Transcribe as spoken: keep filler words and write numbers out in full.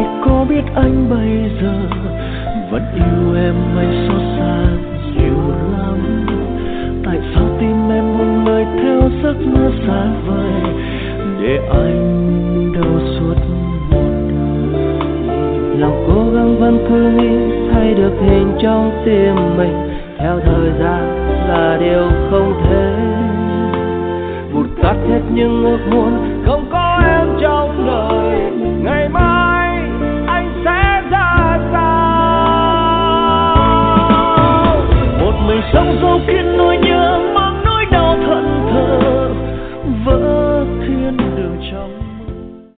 có biết anh bây giờ vẫn yêu em hay xót xa nhiều lắm? Tại sao tim em buông lời theo giấc mơ xa vời để anh đau suốt một đời? Lòng cố gắng vẫn cứ nghĩ thay được hình trong tim mình, theo thời gian là điều không thể. Vụt tắt hết những ước muốn không có em trong đời, ngày mai anh sẽ ra sao? Một mình sống dấu kín